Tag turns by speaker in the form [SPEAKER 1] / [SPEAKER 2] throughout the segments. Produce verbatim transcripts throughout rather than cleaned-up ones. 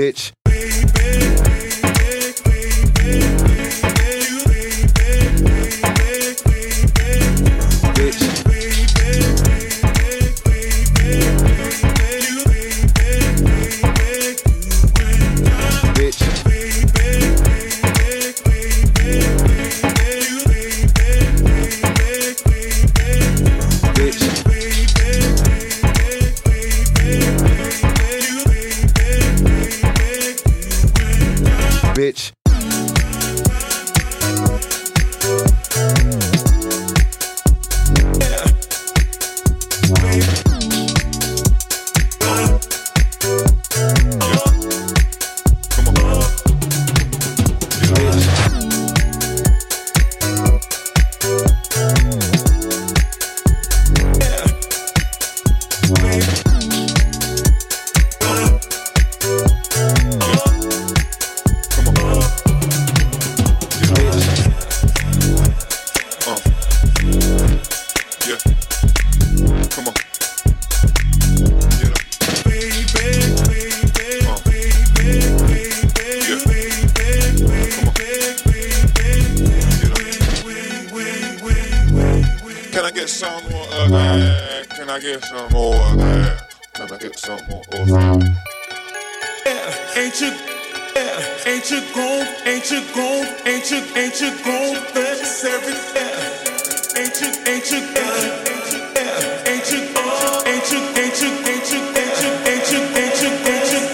[SPEAKER 1] bitch. Bitch.
[SPEAKER 2] Can I get some more of that? Can I get some more of that? Can I get some more of that?
[SPEAKER 3] Yeah, ain't you, yeah, ain't you grown, ain't you grown, ain't you, ain't you grown for this everything? Ain't you, ain't you, yeah, yeah, ain't you, ain't you, ain't you, ain't you, ain't you, ain't you, ain't you, ain't you, ain't you,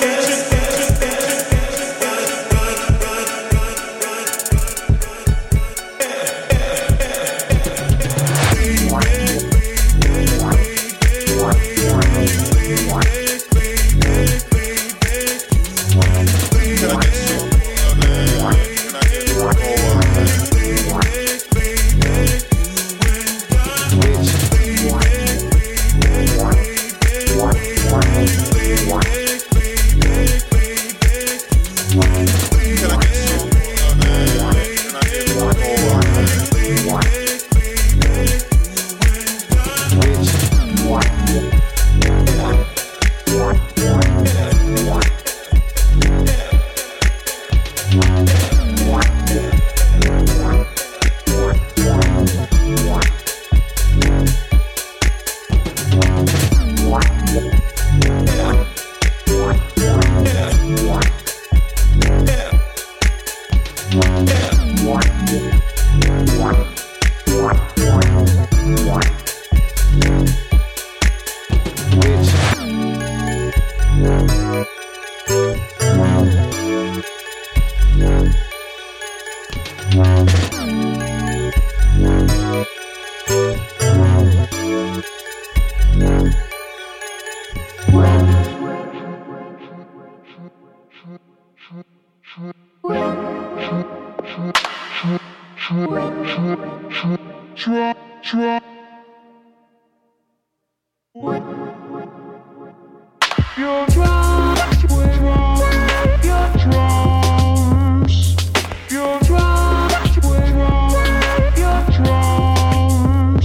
[SPEAKER 4] You're drunk, you're drunk, you're drunk. You're drunk, you're drunk, you're drunk.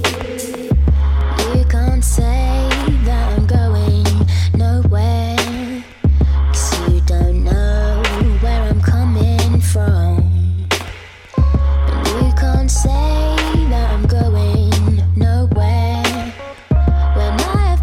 [SPEAKER 5] You can't say that I'm going nowhere, 'cause you don't know where I'm coming from. And you can't say that I'm going nowhere when I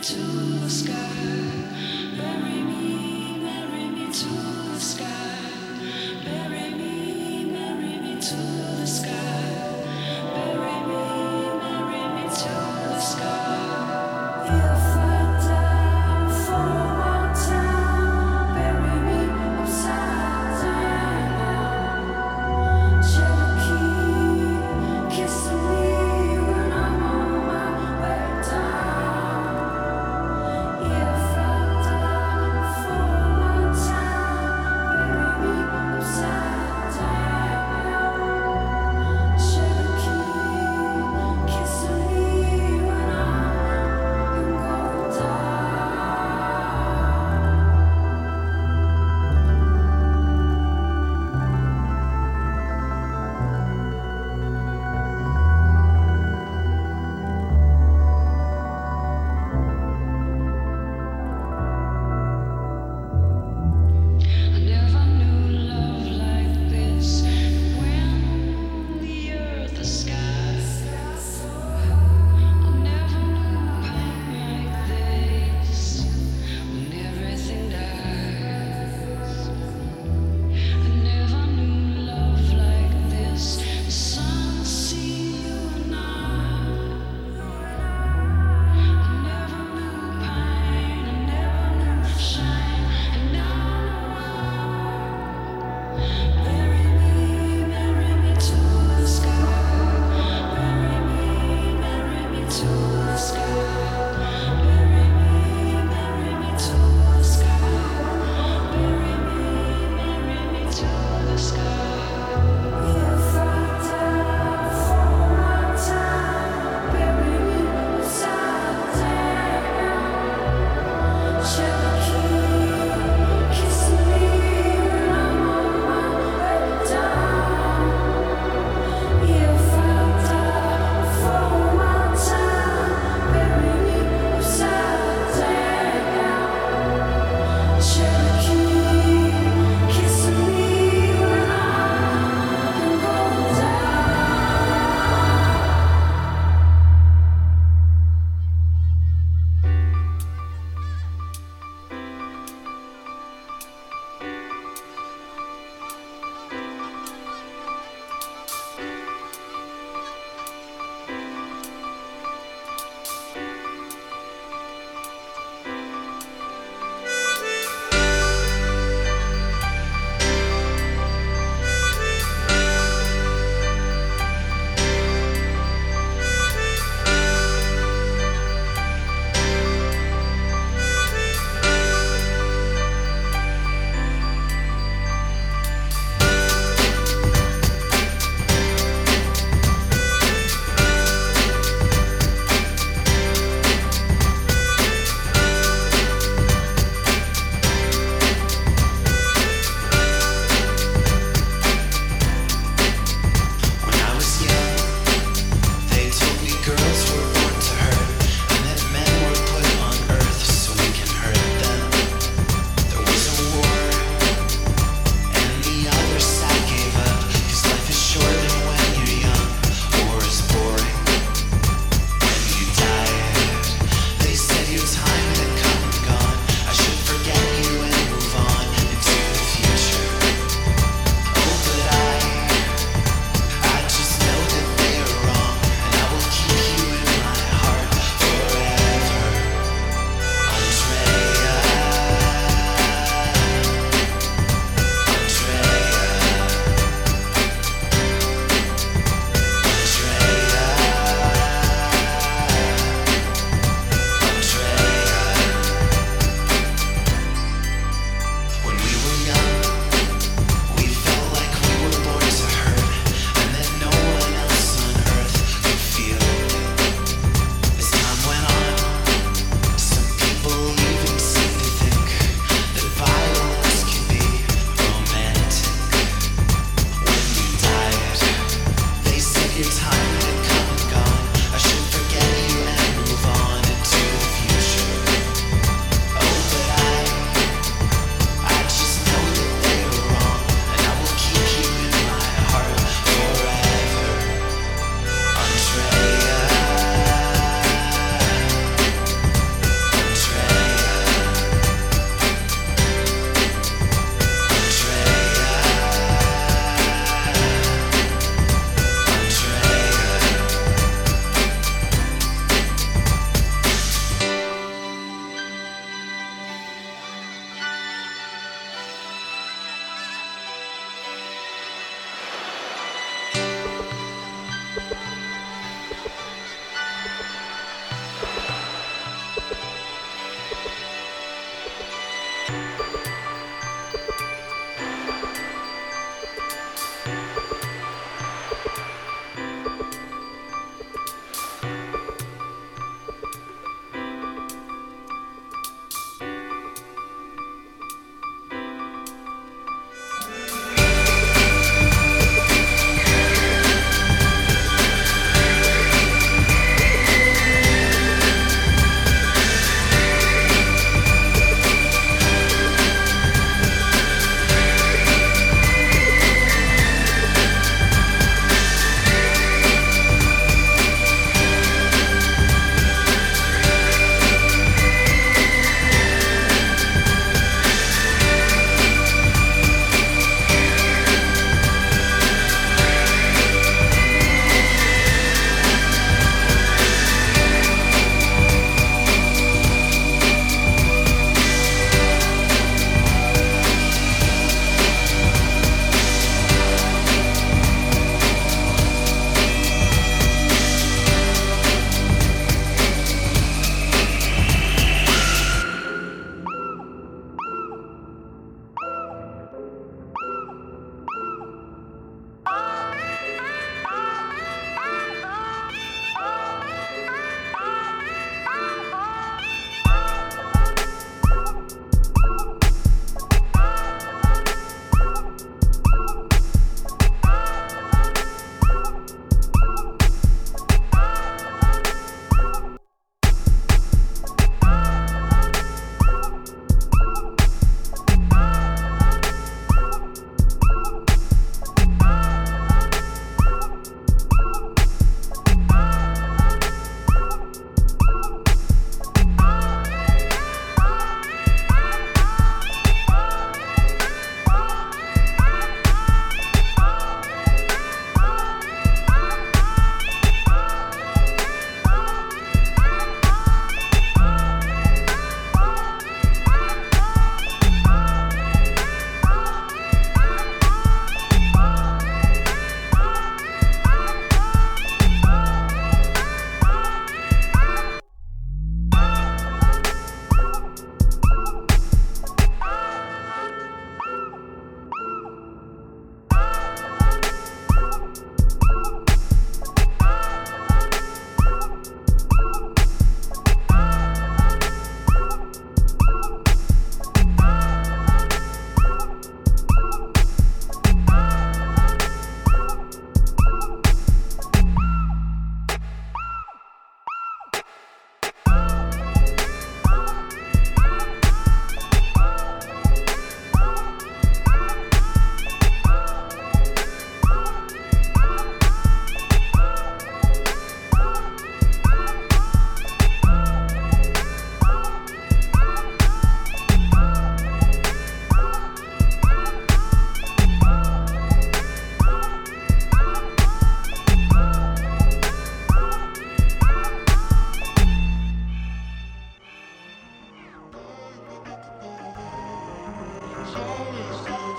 [SPEAKER 6] If I die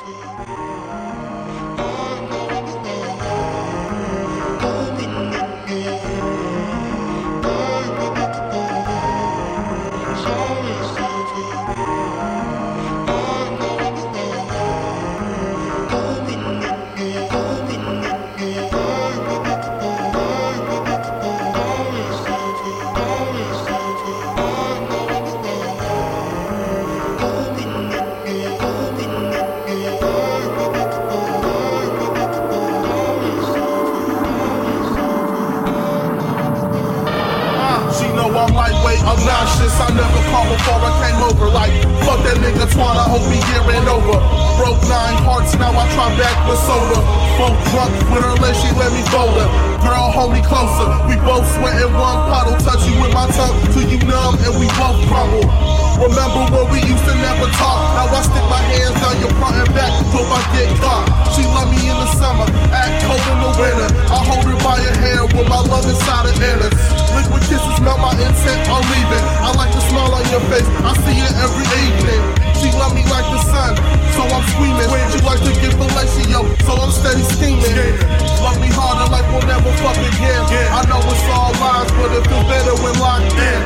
[SPEAKER 6] Obnoxious, I never called before I came over. Like, fuck that nigga Twan, I hope he year and over. Broke nine hearts, now I try back with soda. Full drunk with her leg, she let me fold her. Girl, hold me closer. We both sweat in one puddle. Touch you with my tongue till you numb and we both crumble. Remember when we used to never talk? Now I stick my hands down your front and back till I get caught. She love me in the summer, act cold in the winter. I hold her by her hair with my love inside her innards. Liquid kisses melt my intent, I'm leaving. I like the smile on your face, I see it every evening. She love me like the sun, so I'm screaming. She like to get fellatio, so I'm steady scheming. Love me harder like we'll never fuck again. I know it's all lies, but it feels better when locked in.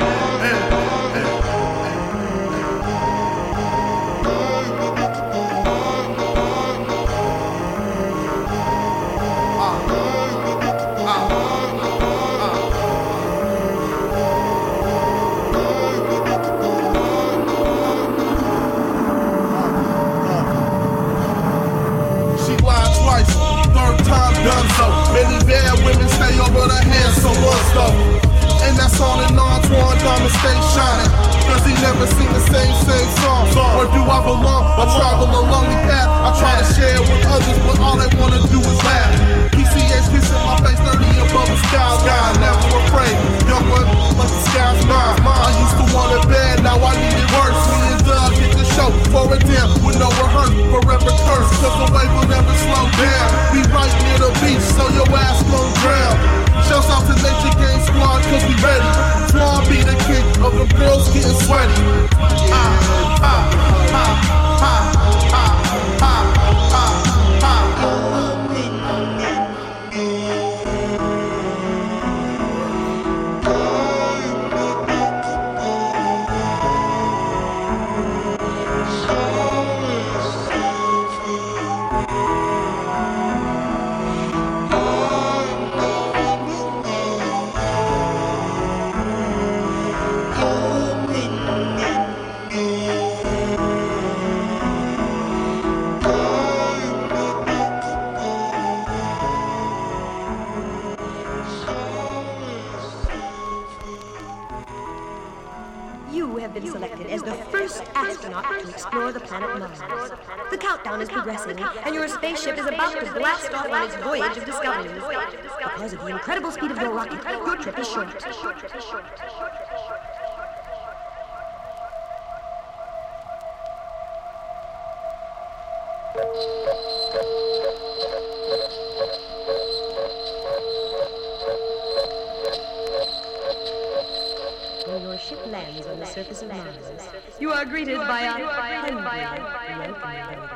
[SPEAKER 6] Done so. Many bad women stay over the hands, so what's up? And that's on and on, Twan Diamond stay shining. Cause he never seen the same, same song. Where do I belong? I travel a lonely path. I try to share it with others, but all they wanna do is laugh. P C H kissing my face, thirty above the sky. God, never afraid. Young one, like the sky's mine. I used to want it bad, now I need it worse. Me and Doug hit the show for a damn with no rehearse, forever cursed. Cause the wave will never slow down. We right near the beach, so your ass gon' drown. Shouts out to Nature Game Squad, cause we ready. Twan be the king of the girls getting sweaty. Ah, ah, ah, ah, ah, ah, ah.
[SPEAKER 7] As the first astronaut to explore the planet Mars. The countdown is progressing, and your spaceship is about to blast off on its voyage of discovery. Because of the incredible speed of your rocket, your trip is short. When your ship lands on the surface of Mars, you are greeted by a hungry welcome.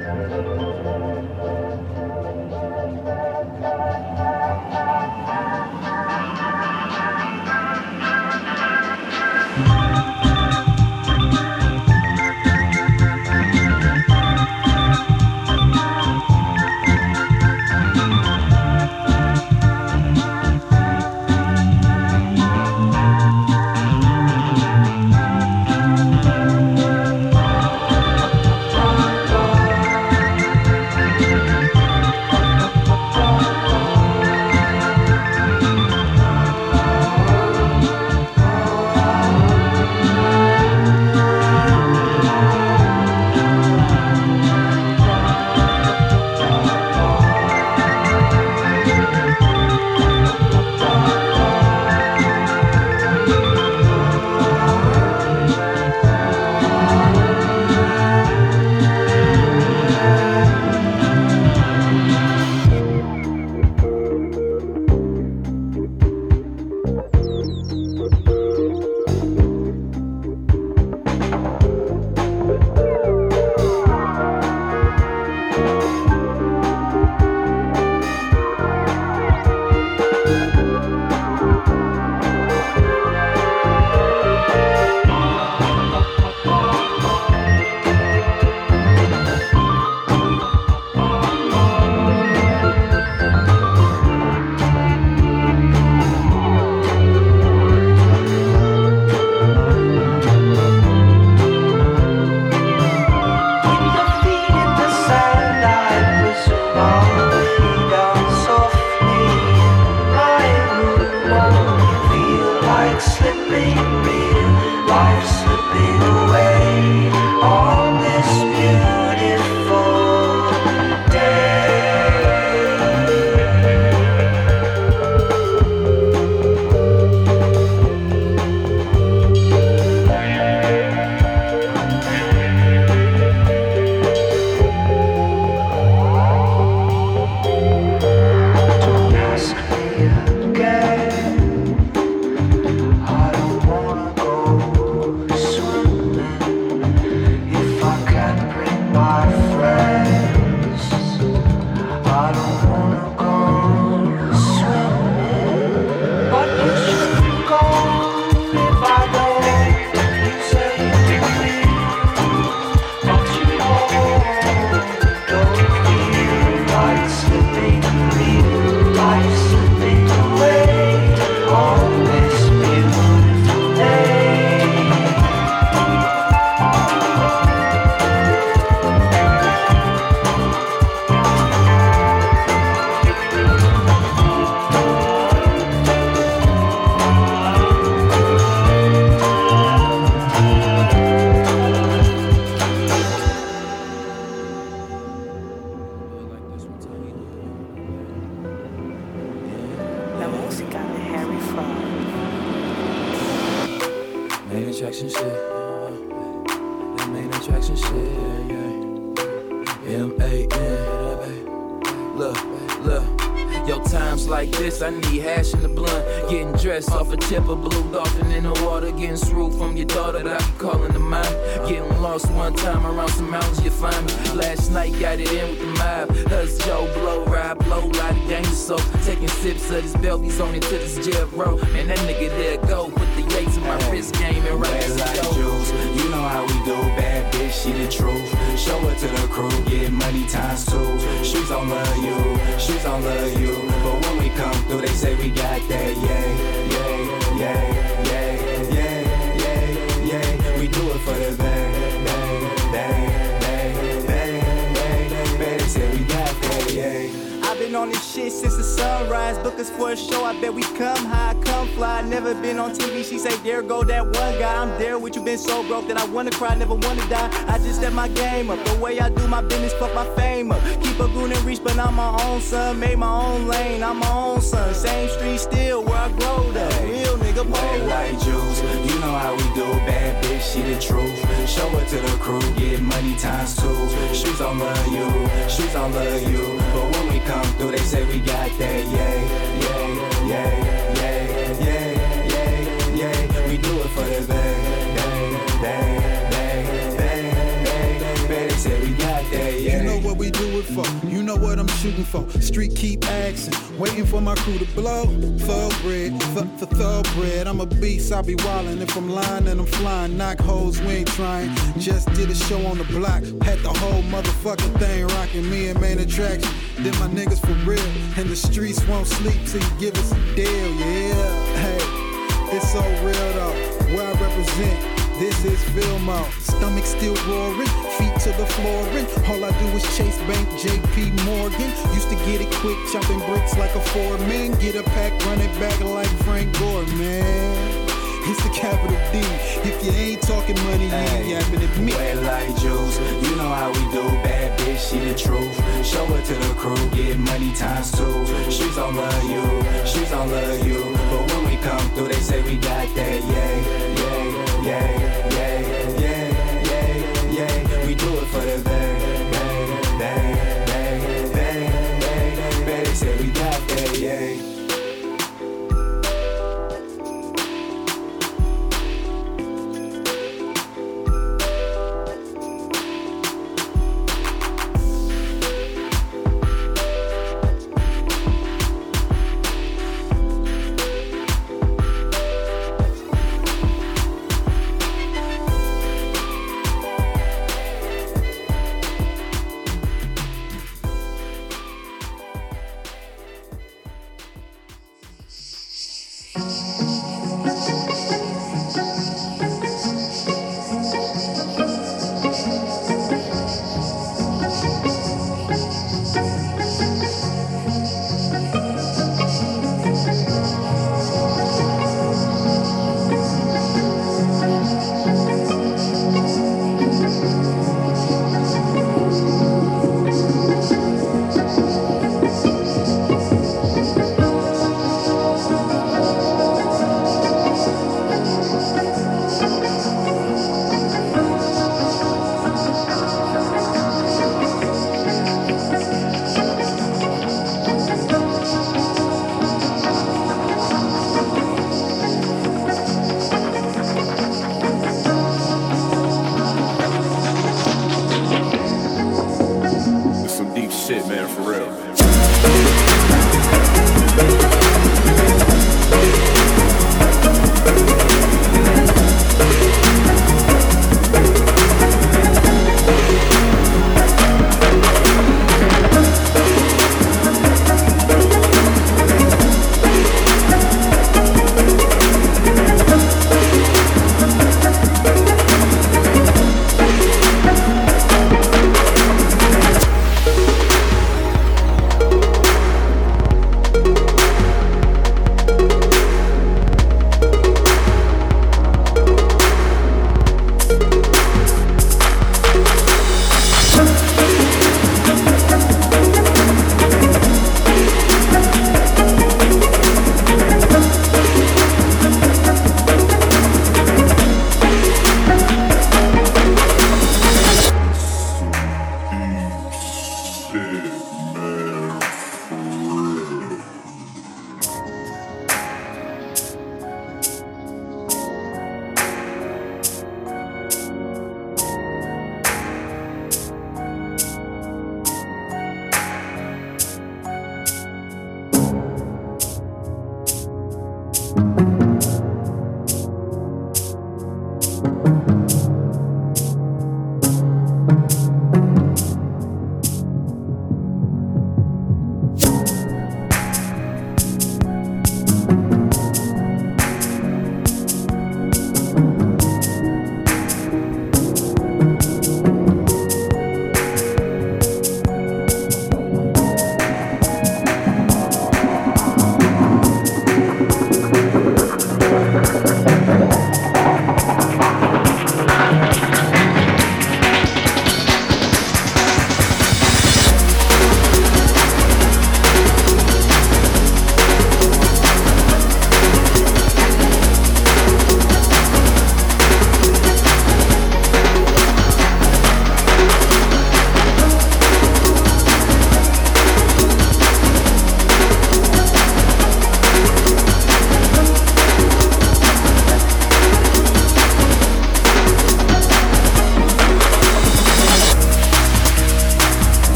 [SPEAKER 8] attraction shit. That main attraction shit, yeah. M A N. Look, look. Yo, times like this, I need hash in the blunt. Getting dressed off a tip of blue dolphin in the water. Getting screwed from your daughter that I be calling to mine. Getting lost one time around some mountains, you find me. Last night, got it in with the mob. Us Joe, blow, ride, blow, lot of gangster soap. Taking sips of this Belgies on into this jail, bro. Man, that nigga there go. Put the yates in my wrist game and right as
[SPEAKER 9] like
[SPEAKER 8] go.
[SPEAKER 9] Juice. You know how we do, bad bitch, she the truth. Show it to the crew, get money times two. Shoes don't love you, shoes don't love you. But when we come through, they say we got that, yeah, yeah, yeah, yeah, yeah, yeah, yeah. We do it for the bang, bang, bang, bang, bang, bang, bang. They say we got that, yeah.
[SPEAKER 10] I've been on this shit since the sunrise. Book us for a show, I bet we come high, come fly. Never been on T V, she say, there go that one guy. I'm there with you, been so broke that I wanna cry, never wanna die. I just step my game up, the way I do my business, fuck my fame up. Keep a goon and reach, but I'm my own son. Made my own lane, I'm my own son. Same street still, where I growed up. Real nigga,
[SPEAKER 9] Wet like juice, you know how we do, bad bitch, she the truth. Show it to the crew, get money times two. Shoes don't love you, shoes don't love you. But when we come through, they say we got that, yeah, yeah, yeah, yeah, yeah, yeah, yeah. We do it for the bang, bang, bang, bang, bang, bang, bang. They say we got that, yeah.
[SPEAKER 11] You know what we do it for, you know what I'm shooting for. Street keep asking, waiting for my crew to blow. Thoroughbred, th- th- thoroughbred. I'm a beast, I be wildin'. If I'm lying, then I'm flying. Knock holes, we ain't trying. Just did a show on the block, had the whole motherfucking thing rocking. Me and Main Attraction, then my niggas for real. And the streets won't sleep till you give us a deal, yeah. Hey, it's so real though, where I represent. This is Vilmo, stomach still roaring, feet to the flooring. All I do is chase bank J P Morgan. Used to get it quick, chopping bricks like a foreman. Get a pack, run it back like Frank Gore, man. It's the capital D. If you ain't talking money, you ain't yapping at me.
[SPEAKER 9] Wet like juice, you know how we do. Bad bitch, she the truth. Show it to the crew, get money times two. Streets don't love you, streets don't love you. But when we come through, they say we got that, yeah, yeah, yeah. Yeah, yeah, yeah, yeah, we do it for the bang, bang, bang, bang, bang, bang, bang. They say we got that, yeah.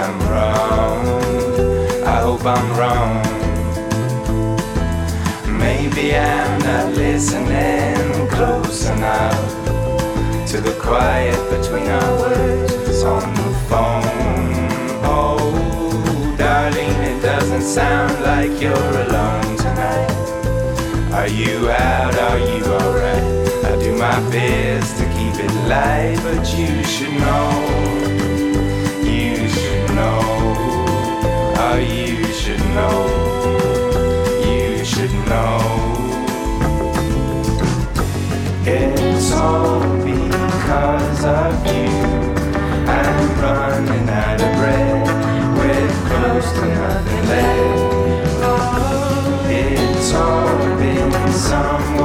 [SPEAKER 9] I'm wrong. I hope I'm wrong. Maybe I'm not listening close enough to the quiet between our words on the phone. Oh, darling, it doesn't sound like you're alone tonight. Are you out? Are you alright? I do my best to keep it light, but you should know, you should know, oh, you should know, you should know. It's all because of you. I'm running out of breath with close to nothing left. It's all been some